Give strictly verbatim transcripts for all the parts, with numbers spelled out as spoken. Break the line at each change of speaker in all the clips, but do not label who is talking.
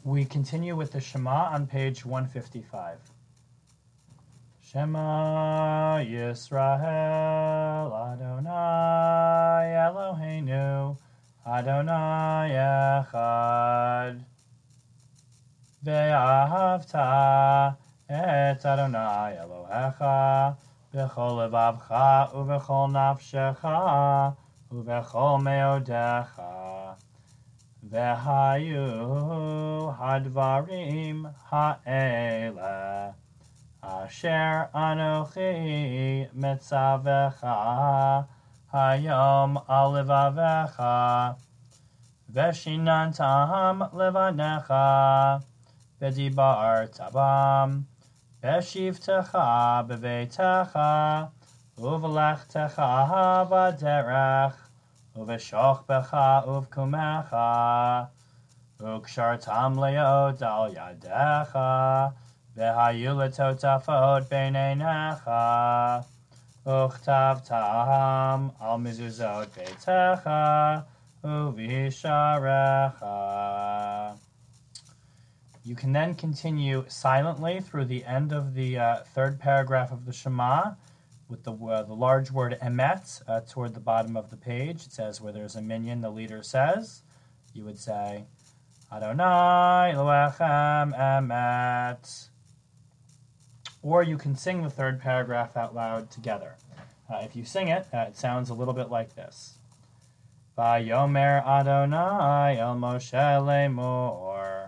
We continue with the Shema on page one fifty-five. Shema Yisrael Adonai Eloheinu Adonai Echad Ve'ahavta et Adonai Elohecha B'chol levavcha u'b'chol nafshecha u'b'chol meodecha Ve'hayu hadvarim ha'ele Asher anochi metzavecha hayom al levavecha Veshinantam levanecha V'dibarta bam Beshivtecha beveitecha Uvelechtecha v'derech Uveshochbecha uvkumecha Ukshartam leod al yadecha Vehayu letotafot beineinecha Uchtavtam al mizuzot beitecha Uvisharecha. You can then continue silently through the end of the uh, third paragraph of the Shema with the uh, the large word emet uh, toward the bottom of the page. It says where there's a minyan, the leader says, you would say, Adonai Elohechem emet. Or you can sing the third paragraph out loud together. Uh, if you sing it, uh, it sounds a little bit like this. Vayomer Adonai el Moshe lemor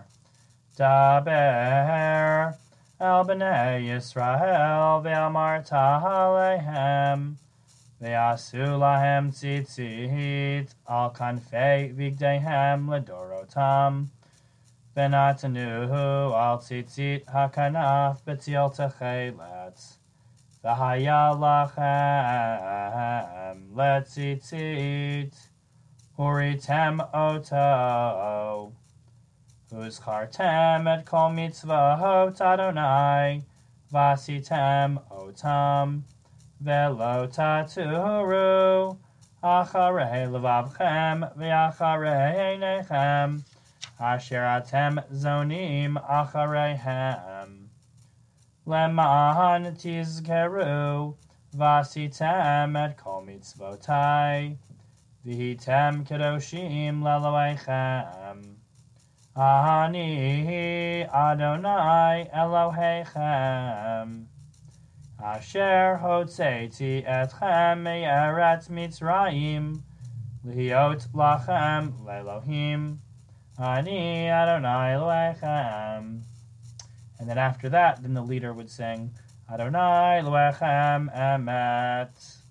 Daber el b'nei Yisrael ve'amarta alehem ve'asu lahem tzitzit al kanfei vigdeihem ledorotam ve'natanuhu al tzitzit hakanaf b'tziel techelet v'haya lachem letzitzit uritem oto Uzchartem et kol mitzvahot Adonai, vasitem otam, velo taturu, acharei levavchem, ve'acharei einechem, asher atem zonim achareihem. Leman tizkeru, vasitem et kol mitzvotai, vihitem kedoshim leloeichem. Ani Adonai Elohechem Asher hotzeiti etchem me'eretz Mitzrayim Liot lachem le'Elohim Ani Adonai Elohechem. And then after that, then the leader would sing Adonai Elohechem emet.